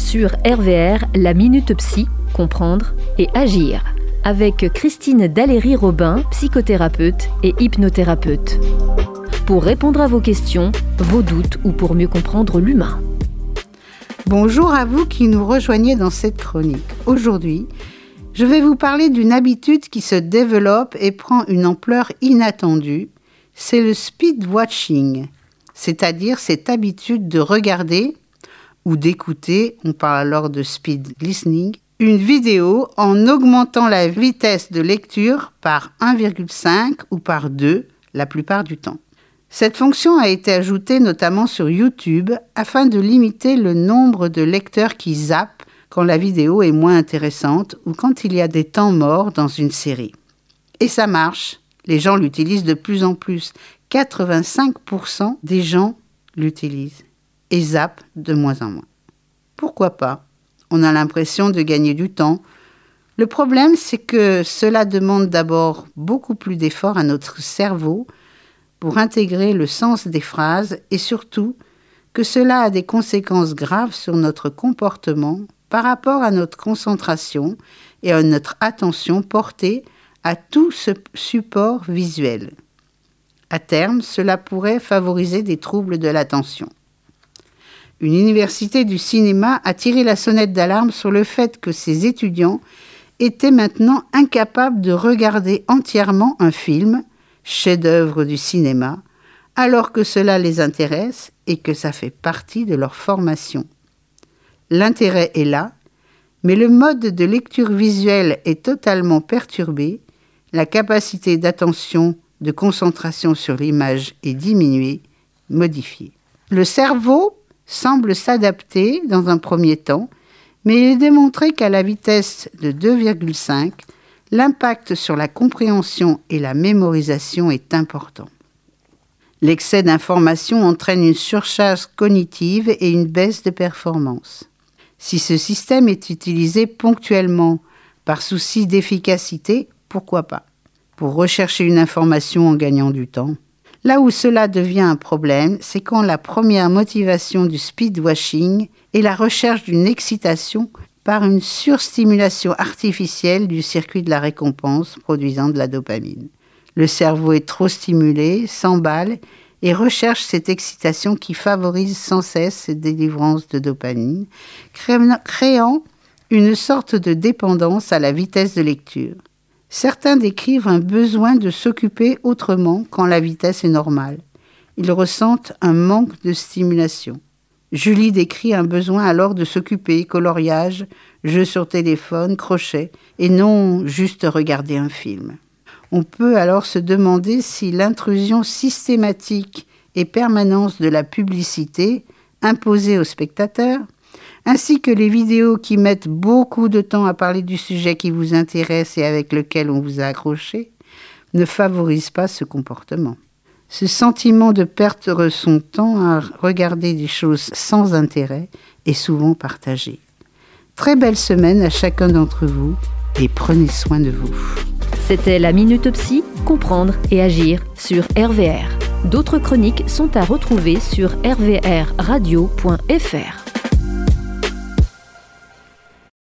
Sur RVR, la Minute Psy, comprendre et agir. Avec Christine Daléry-Robin, psychothérapeute et hypnothérapeute. Pour répondre à vos questions, vos doutes ou pour mieux comprendre l'humain. Bonjour à vous qui nous rejoignez dans cette chronique. Aujourd'hui, je vais vous parler d'une habitude qui se développe et prend une ampleur inattendue. C'est le speed watching, c'est-à-dire cette habitude de regarder ou d'écouter, on parle alors de speed listening, une vidéo en augmentant la vitesse de lecture par 1,5 ou par 2 la plupart du temps. Cette fonction a été ajoutée notamment sur YouTube afin de limiter le nombre de lecteurs qui zappent quand la vidéo est moins intéressante ou quand il y a des temps morts dans une série. Et ça marche, les gens l'utilisent de plus en plus. 85% des gens l'utilisent et zappent de moins en moins. Pourquoi pas ? On a l'impression de gagner du temps. Le problème, c'est que cela demande d'abord beaucoup plus d'efforts à notre cerveau pour intégrer le sens des phrases et surtout que cela a des conséquences graves sur notre comportement par rapport à notre concentration et à notre attention portée à tout ce support visuel. À terme, cela pourrait favoriser des troubles de l'attention. Une université du cinéma a tiré la sonnette d'alarme sur le fait que ses étudiants étaient maintenant incapables de regarder entièrement un film, chef-d'œuvre du cinéma, alors que cela les intéresse et que ça fait partie de leur formation. L'intérêt est là, mais le mode de lecture visuelle est totalement perturbé, la capacité d'attention, de concentration sur l'image est diminuée, modifiée. Le cerveau semble s'adapter dans un premier temps, mais il est démontré qu'à la vitesse de 2,5, l'impact sur la compréhension et la mémorisation est important. L'excès d'informations entraîne une surcharge cognitive et une baisse de performance. Si ce système est utilisé ponctuellement par souci d'efficacité, pourquoi pas ? Pour rechercher une information en gagnant du temps. Là où cela devient un problème, c'est quand la première motivation du speedwashing est la recherche d'une excitation par une surstimulation artificielle du circuit de la récompense produisant de la dopamine. Le cerveau est trop stimulé, s'emballe et recherche cette excitation qui favorise sans cesse cette délivrance de dopamine, créant une sorte de dépendance à la vitesse de lecture. Certains décrivent un besoin de s'occuper autrement quand la vitesse est normale. Ils ressentent un manque de stimulation. Julie décrit un besoin alors de s'occuper, coloriage, jeux sur téléphone, crochet, et non juste regarder un film. On peut alors se demander si l'intrusion systématique et permanente de la publicité imposée aux spectateurs, ainsi que les vidéos qui mettent beaucoup de temps à parler du sujet qui vous intéresse et avec lequel on vous a accroché, ne favorisent pas ce comportement. Ce sentiment de perdre son temps à regarder des choses sans intérêt est souvent partagé. Très belle semaine à chacun d'entre vous et prenez soin de vous. C'était la Minute Psy, comprendre et agir sur RVR. D'autres chroniques sont à retrouver sur rvrradio.fr.